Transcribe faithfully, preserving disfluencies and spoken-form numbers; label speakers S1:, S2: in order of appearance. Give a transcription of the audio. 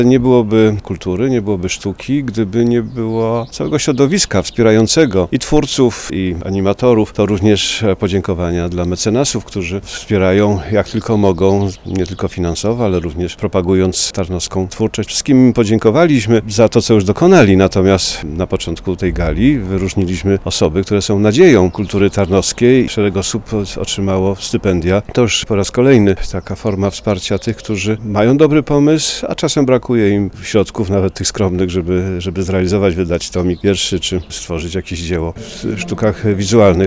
S1: Nie byłoby kultury, nie byłoby sztuki, gdyby nie było całego środowiska wspierającego i twórców, i animatorów. To również podziękowania dla mecenasów, którzy wspierają jak tylko mogą, nie tylko finansowo, ale również propagując tarnowską twórczość. Wszystkim im podziękowaliśmy za to, co już dokonali, natomiast na początku tej gali wyróżniliśmy osoby, które są nadzieją kultury tarnowskiej. Szereg osób otrzymało stypendia. To już po raz kolejny taka forma wsparcia tych, którzy mają dobry pomysł, a czasem brakuje im środków, nawet tych skromnych, żeby, żeby zrealizować, wydać tomik wierszy, czy stworzyć jakieś dzieło w sztukach wizualnych.